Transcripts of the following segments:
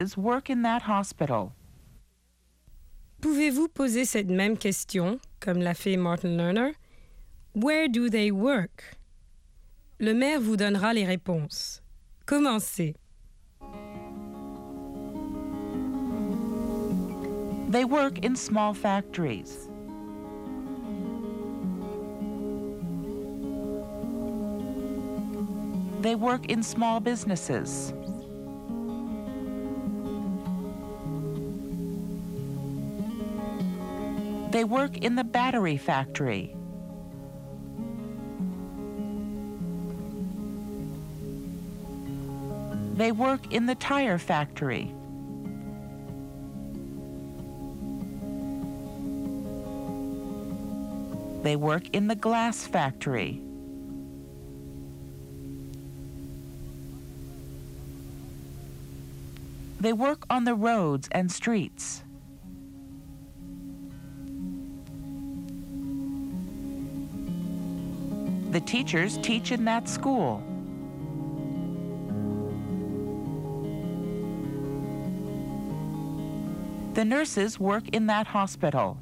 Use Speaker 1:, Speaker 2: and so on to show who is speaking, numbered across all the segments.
Speaker 1: work in that hospital?
Speaker 2: Pouvez-vous poser cette même question, comme l'a fait Martin Lerner? Where do they work? Le maire vous donnera les réponses. Commencez.
Speaker 1: They work in small factories. They work in small businesses. They work in the battery factory. They work in the tire factory. They work in the glass factory. They work on the roads and streets. The teachers teach in that school. The nurses work in that hospital.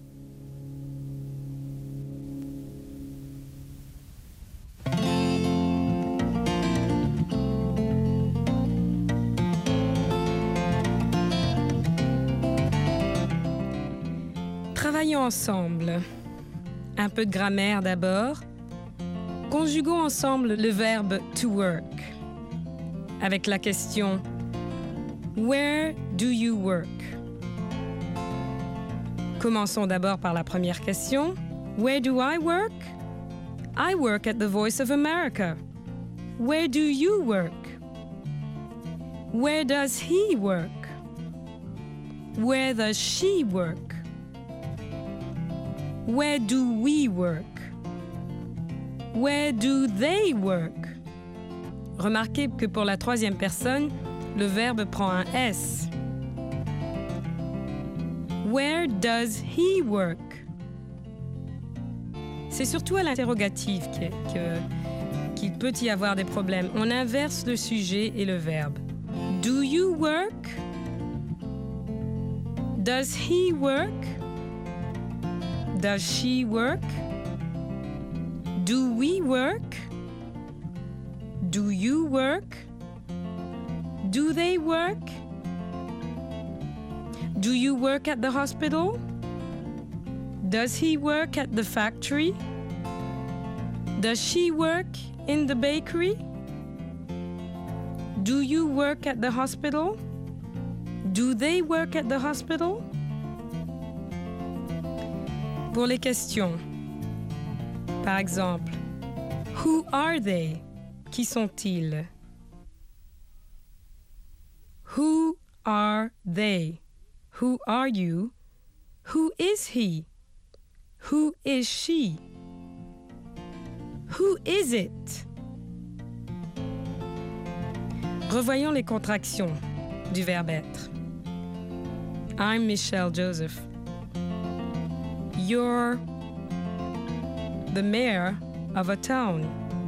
Speaker 2: Travaillons ensemble. Un peu de grammaire d'abord. Conjuguons ensemble le verbe to work avec la question Where do you work? Commençons d'abord par la première question. Where do I work? I work at the Voice of America. Where do you work? Where does he work? Where does she work? Where do we work? Where do they work? Remarquez que pour la troisième personne, le verbe prend un S. Where does he work? C'est surtout à l'interrogatif qu'il peut y avoir des problèmes. On inverse le sujet et le verbe. Do you work? Does he work? Does she work? Do we work? Do you work? Do they work? Do you work at the hospital? Does he work at the factory? Does she work in the bakery? Do you work at the hospital? Do they work at the hospital? Pour les questions. Par exemple, who are they? Qui sont-ils? Who are they? Who are you? Who is he? Who is she? Who is it? Revoyons les contractions du verbe être. I'm Michelle Joseph. You're the mayor of a town.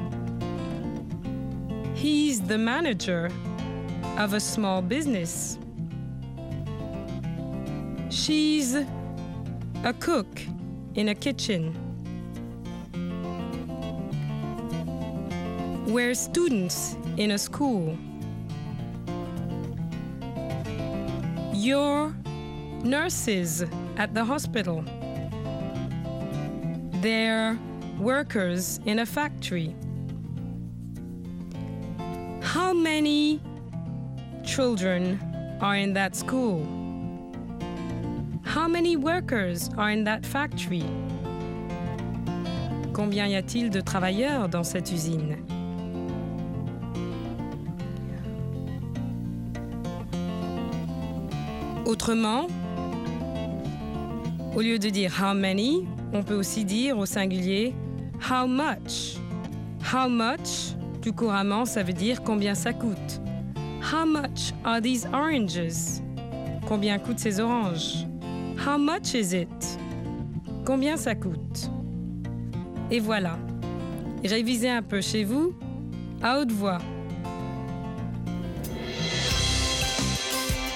Speaker 2: He's the manager of a small business. She's a cook in a kitchen. We're students in a school. You're nurses at the hospital. They're workers in a factory. How many children are in that school? How many workers are in that factory? Combien y a-t-il de travailleurs dans cette usine? Autrement, au lieu de dire how many, on peut aussi dire au singulier how much. How much, plus couramment, ça veut dire combien ça coûte. How much are these oranges? Combien coûtent ces oranges? How much is it? Combien ça coûte? Et voilà. Révisez un peu chez vous, à haute voix.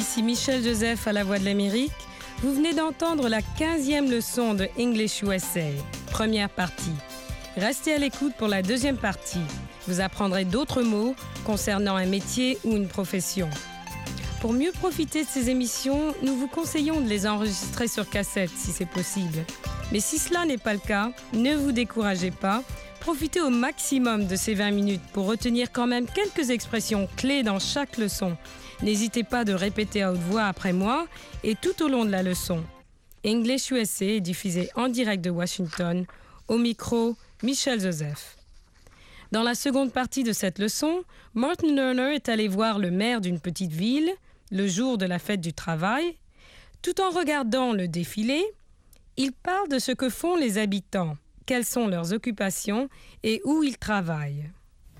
Speaker 2: ici Michel Joseph à la Voix de l'Amérique. Vous venez d'entendre la 15e leçon de English USA, première partie. Restez à l'écoute pour la deuxième partie. Vous apprendrez d'autres mots concernant un métier ou une profession. Pour mieux profiter de ces émissions, nous vous conseillons de les enregistrer sur cassette si c'est possible. Mais si cela n'est pas le cas, ne vous découragez pas. Profitez au maximum de ces 20 minutes pour retenir quand même quelques expressions clés dans chaque leçon. N'hésitez pas de répéter à haute voix après moi et tout au long de la leçon. English USA est diffusé en direct de Washington. Au micro, Michel Joseph. Dans la seconde partie de cette leçon, Martin Lerner est allé voir le maire d'une petite ville le jour de la fête du travail. Tout en regardant le défilé, il parle de ce que font les habitants, quelles sont leurs occupations et où ils travaillent.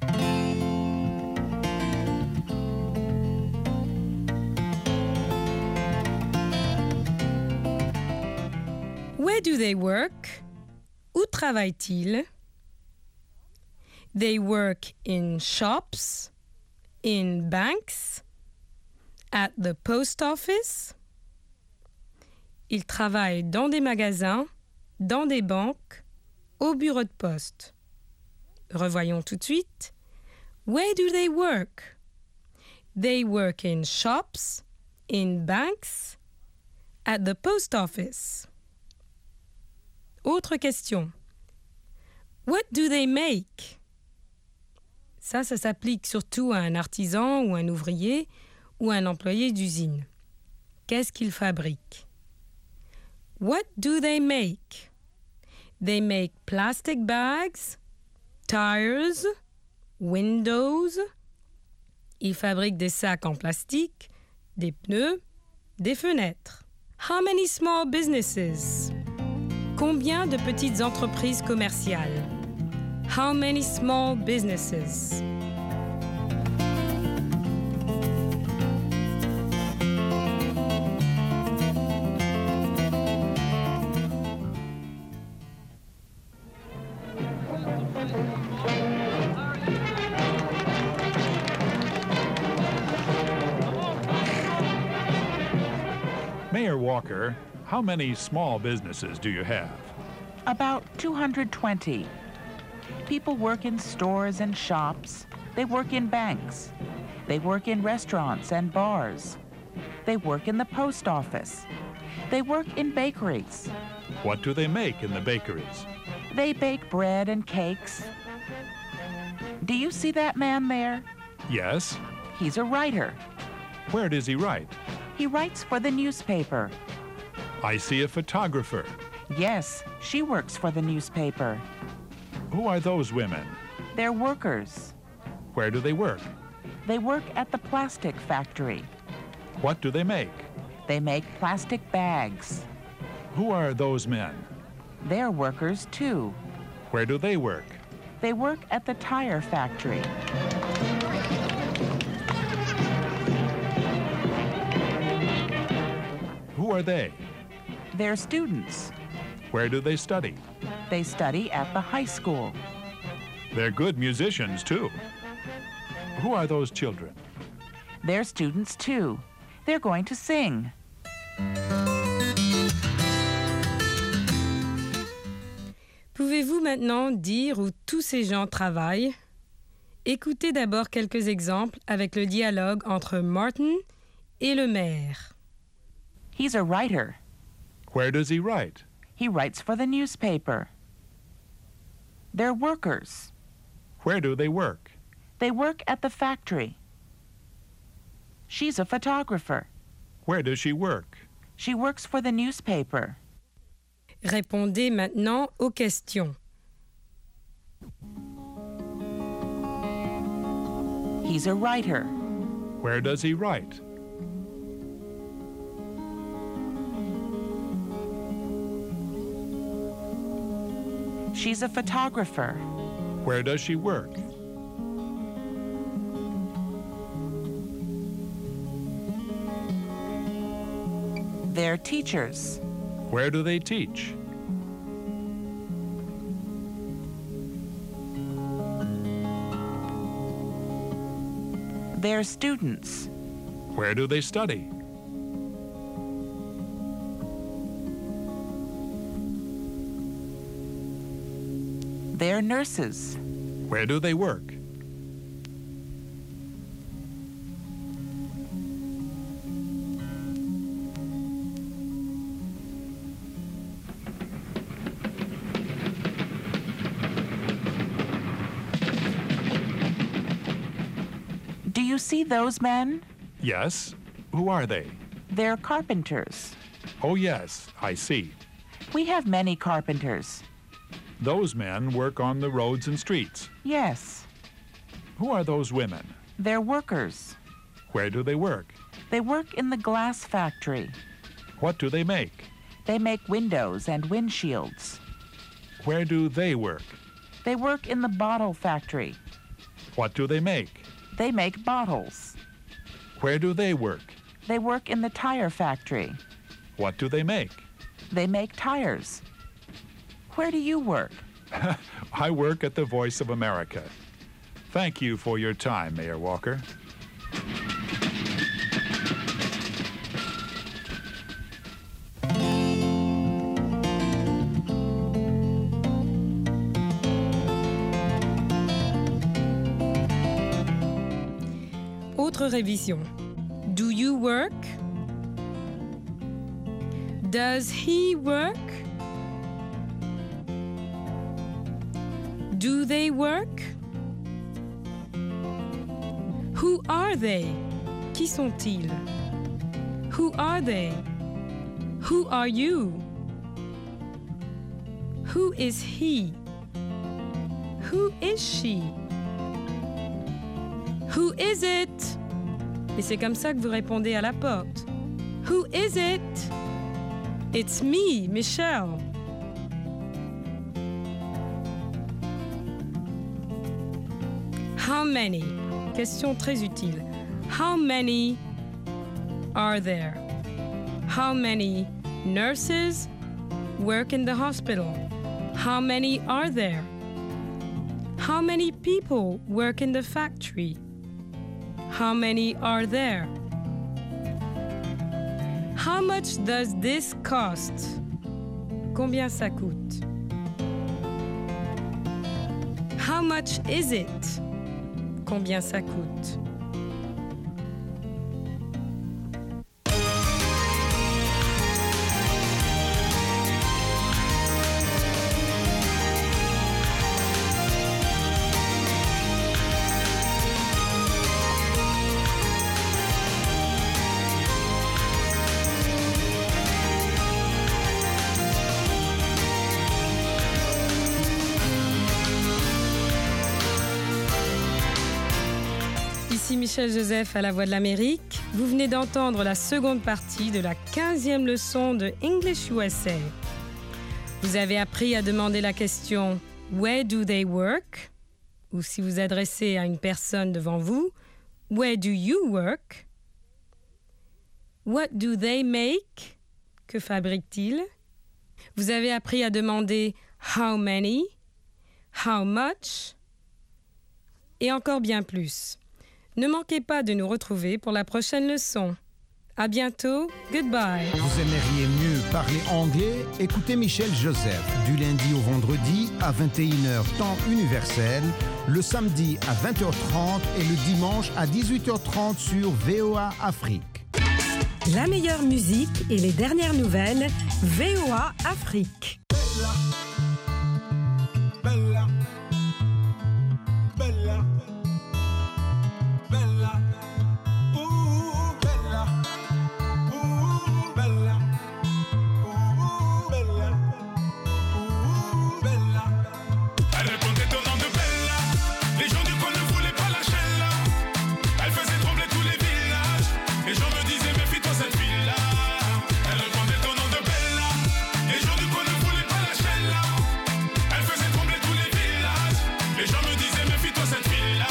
Speaker 2: Where do they work? Où travaillent-ils? They work in shops, in banks, at the post office. Ils travaillent dans des magasins, dans des banques, au bureau de poste. Revoyons tout de suite. Where do they work? They work in shops, in banks, at the post office. Autre question. What do they make? Ça s'applique surtout à un artisan ou un ouvrier ou un employé d'usine. Qu'est-ce qu'ils fabriquent? What do they make? They make plastic bags, tires, windows. Ils fabriquent des sacs en plastique, des pneus, des fenêtres. How many small businesses? Combien de petites entreprises commerciales? How many small businesses?
Speaker 3: Mayor Walker, how many small businesses do you have?
Speaker 1: About 220. People work in stores and shops. They work in banks. They work in restaurants and bars. They work in the post office. They work in bakeries.
Speaker 3: What do they make in the bakeries?
Speaker 1: They bake bread and cakes. Do you see that man there?
Speaker 3: Yes.
Speaker 1: He's a writer.
Speaker 3: Where does he write?
Speaker 1: He writes for the newspaper.
Speaker 3: I see a photographer.
Speaker 1: Yes, she works for the newspaper.
Speaker 3: Who are those women?
Speaker 1: They're workers.
Speaker 3: Where do they work?
Speaker 1: They work at the plastic factory.
Speaker 3: What do they make?
Speaker 1: They make plastic bags.
Speaker 3: Who are those men?
Speaker 1: They're workers too.
Speaker 3: Where do they work?
Speaker 1: They work at the tire factory.
Speaker 3: Who are they?
Speaker 1: They're students.
Speaker 3: Where do they study?
Speaker 1: They study at the high school.
Speaker 3: They're good musicians, too. Who are those children?
Speaker 1: They're students too. They're going to sing.
Speaker 2: Pouvez-vous maintenant dire où tous ces gens travaillent? Écoutez d'abord quelques exemples avec le dialogue entre Martin et le maire.
Speaker 1: He's a writer.
Speaker 3: Where does he write?
Speaker 1: He writes for the newspaper. They're workers.
Speaker 3: Where do they work?
Speaker 1: They work at the factory. She's a photographer.
Speaker 3: Where does she work?
Speaker 1: She works for the newspaper.
Speaker 2: Répondez maintenant aux questions.
Speaker 1: He's a writer.
Speaker 3: Where does he write?
Speaker 1: She's a photographer.
Speaker 3: Where does she work?
Speaker 1: They're teachers.
Speaker 3: Where do they teach?
Speaker 1: They're students.
Speaker 3: Where do they study?
Speaker 1: They're nurses.
Speaker 3: Where do they work?
Speaker 1: Do you see those men?
Speaker 3: Yes. Who are they?
Speaker 1: They're carpenters.
Speaker 3: Oh, yes, I see.
Speaker 1: We have many carpenters.
Speaker 3: Those men work on the roads and streets.
Speaker 1: Yes.
Speaker 3: Who are those women?
Speaker 1: They're workers.
Speaker 3: Where do they work?
Speaker 1: They work in the glass factory.
Speaker 3: What do they make?
Speaker 1: They make windows and windshields.
Speaker 3: Where do they work?
Speaker 1: They work in the bottle factory.
Speaker 3: What do they make?
Speaker 1: They make bottles.
Speaker 3: Where do they work?
Speaker 1: They work in the tire factory.
Speaker 3: What do they make?
Speaker 1: They make tires. Where do you work?
Speaker 3: I work at the Voice of America. Thank you for your time, Mayor Walker.
Speaker 2: Autre révision. Do you work? Does he work? Do they work? Who are they? Qui sont-ils? Who are they? Who are you? Who is he? Who is she? Who is it? Et c'est comme ça que vous répondez à la porte. Who is it? It's me, Michelle. How many? Question très utile. How many are there? How many nurses work in the hospital? How many are there? How many people work in the factory? How many are there? How much does this cost? Combien ça coûte? How much is it? Combien ça coûte? Ici Michel Joseph à la Voix de l'Amérique. Vous venez d'entendre la seconde partie de la 15e leçon de English USA. Vous avez appris à demander la question « Where do they work ?» ou si vous adressez à une personne devant vous « Where do you work ?» What do they make? Que fabriquent-ils? Vous avez appris à demander « How many ?» How much? Et encore bien plus. Ne manquez pas de nous retrouver pour la prochaine leçon. À bientôt, goodbye.
Speaker 4: Vous aimeriez mieux parler anglais? Écoutez Michel Joseph du lundi au vendredi à 21h temps universel, le samedi à 20h30 et le dimanche à 18h30 sur VOA Afrique.
Speaker 5: La meilleure musique et les dernières nouvelles, VOA Afrique.
Speaker 6: Bella, bella, bella, bella, bella, bella, bella. Elle répondait au nom de Bella. Les gens du coin ne voulaient pas lâcher là. Elle faisait trembler tous les villages. Les gens me disaient méfie-toi cette fille-là. Elle répondait au nom de Bella. Les gens du coin ne voulaient pas lâcher là. Elle faisait trembler tous les villages. Les gens me disaient méfie-toi cette fille-là.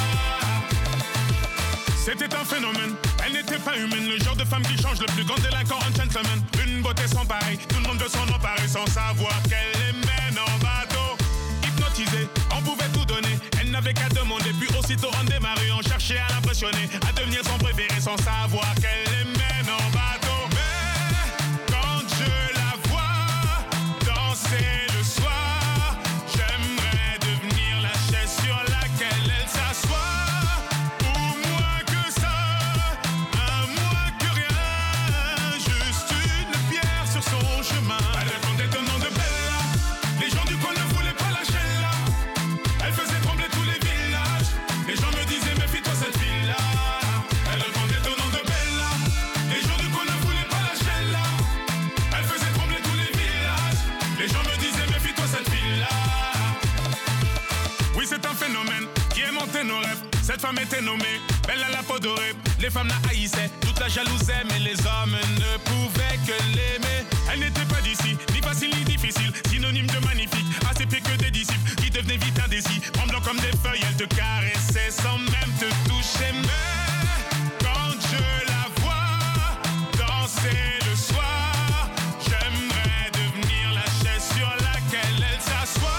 Speaker 6: C'était un phénomène, elle n'était pas humaine. Le genre de femme qui change le plus grand délinquant en gentleman. Une beauté sans pareil, tout le monde veut s'en emparer sans savoir qu'elle les mène en bateau. Hypnotisée, on pouvait tout donner. Elle n'avait qu'à demander, puis aussitôt on démarrait. On cherchait à l'impressionner, à devenir son préféré sans savoir qu'elle les mène en bateau. Mais quand je la vois danser le soir, j'aimerais devenir nos rêves. Cette femme était nommée, belle à la peau dorée. Les femmes la haïssaient, toute la jalousaient, mais les hommes ne pouvaient que l'aimer. Elle n'était pas d'ici, ni facile ni difficile, synonyme de magnifique, assez pire que des disciples qui devenaient vite indécis. Tremblant comme des feuilles, elle te caressait sans même te toucher. Mais quand je la vois danser le soir, j'aimerais devenir la chaise sur laquelle elle s'assoit.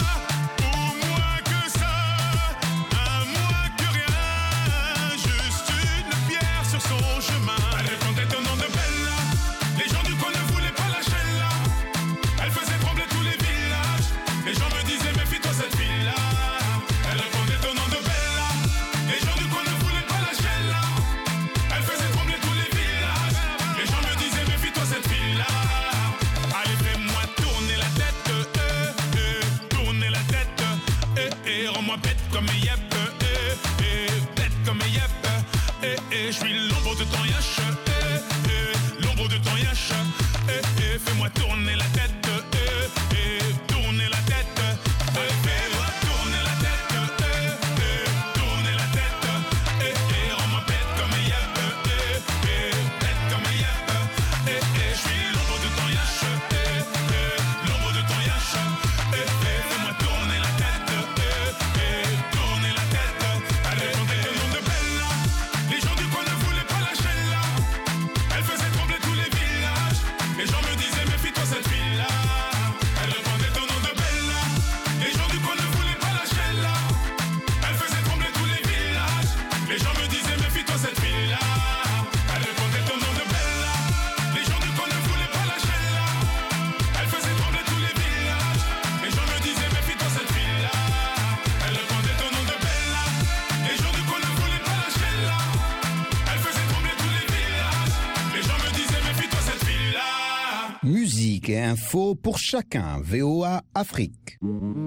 Speaker 6: Je suis l'ombre de ton yash, l'ombre de ton yash, fais-moi tourner la tête, tourner la tête, fais-moi tourner la tête, tourner la tête, rends-moi bête comme yep, bête comme yep, je suis l'ombre de ton yash, l'ombre de ton yash, fais-moi tourner la tête, tourner la tête, allez, on est le nom de Bella, les gens du coin ne voulaient pas lâcher là, elle faisait trembler tous les villages, les gens me disaient méfie-toi cette fille-là, elle répondait au nom de Bella, les gens du coin ne voulaient pas lâcher là, elle faisait trembler tous les villages, les gens me disaient méfie-toi cette fille-là, elle répondait au nom de Bella, les gens du coin ne voulaient pas lâcher là, elle faisait trembler tous les villages, les gens me disaient méfie-toi cette fille-là, elle répondait au nom de Bella, les gens du coin ne voulaient pas lâcher là, elle faisait trembler tous les villages, les gens me disaient méfie-toi cette fille-là.
Speaker 4: Musique et info pour chacun. VOA Afrique.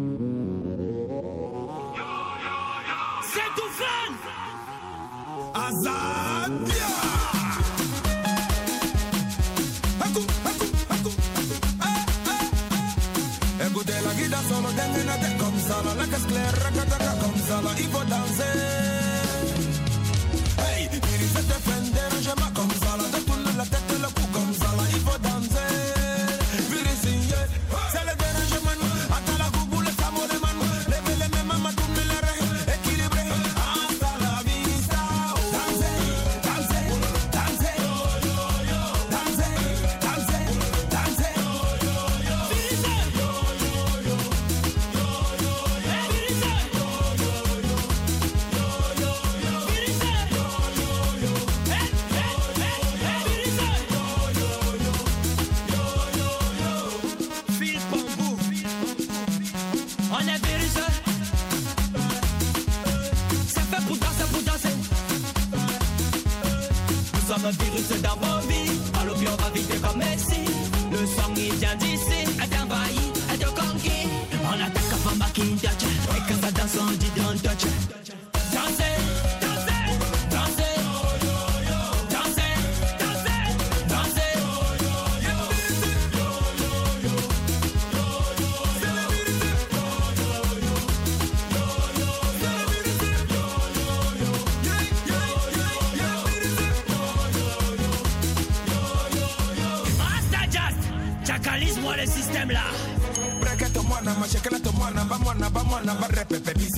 Speaker 7: C'est tout fan.
Speaker 8: Azabia. Écoutez la guida solo dengue comme ça, la casse claire, racataca comme ça, là il faut danser. Hey, il se défend dérangement comme ça, là de tourner la tête le cou comme ça, là il faut danser. Virisigné, c'est le dérangement. Attends la goubou, le samo de man. Levez les mêmes mamas, tournez les reins, équilibré. Hasta la vista. Danser, danser, danser. Danser, danser, danser.
Speaker 7: On est virus. Ça fait pour danser. Nous sommes un virus dans vos vies. Alors puis on va vivre comme Messi. Le sang il vient d'ici. Elle t'envahit, elle te conquit. On attaque avant Makin touch. Et quand ça danse on dit don't touch. Danser, danser, danser. Danser, danser, danser. Rasta just, chacalise-moi le système là.
Speaker 8: Break it to mwana, mashake it to mwana, ba mwana, ba mwana, ba repepe.